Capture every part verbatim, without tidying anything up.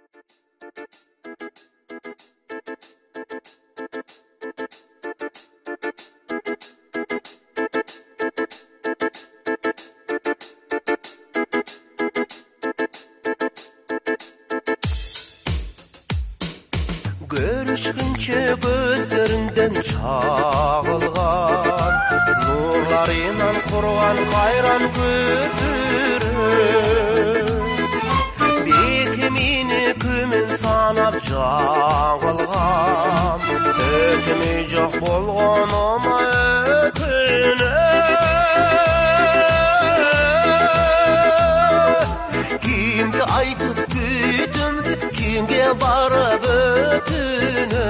Görüşkünçe gözlerinden çağılgan nurlarıyla kurgan hayran götürür bekimini kümin sanap jağılgan ötümü жоқ bolğan ama ötüne kimge aytıp gütümdü kimge barıp ötüne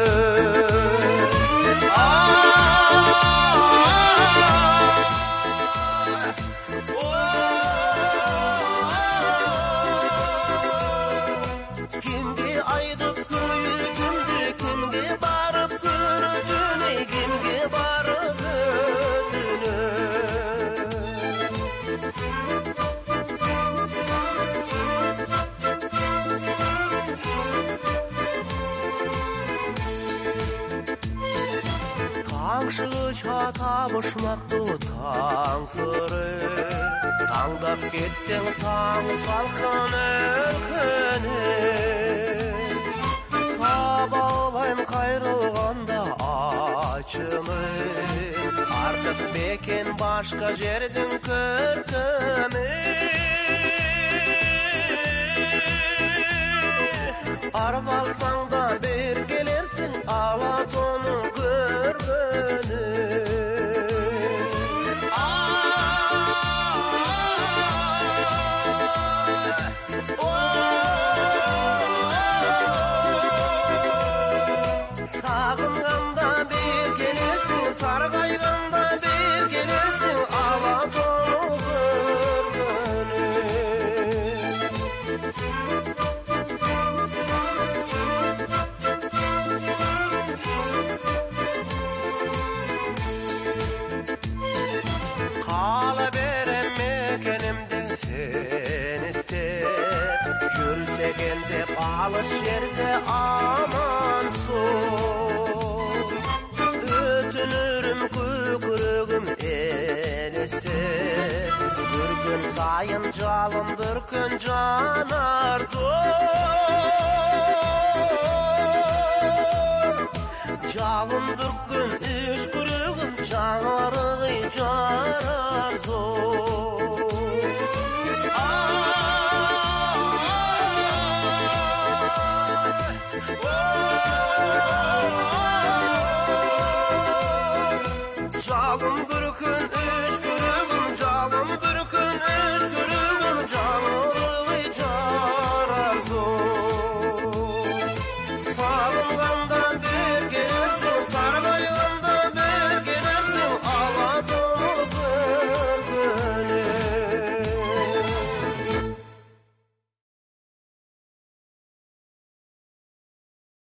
kimge aytıp gütümdü kimge barıp götüne kimge barıp ötüne Tаңшыға табышмақты таң сыры Таңдап кеттің таң салқын өкіні Таба албайм қайрылғанда ачымы Артық бекен башқа жердің көркімі Арып алсаң да бер келерсің алатоны көргені Сағынғанда бер келерсің сарғайғанда бер келерсің алатоны көргені Қала берем мекенімде сен істеп жүрсеген деп алыс жерде аман сол өтінірім көкірегім елестеп бір күн сайын жалын бір күн жанар жалын бір күн үш күрегім жанарығы жарар зор жалын бір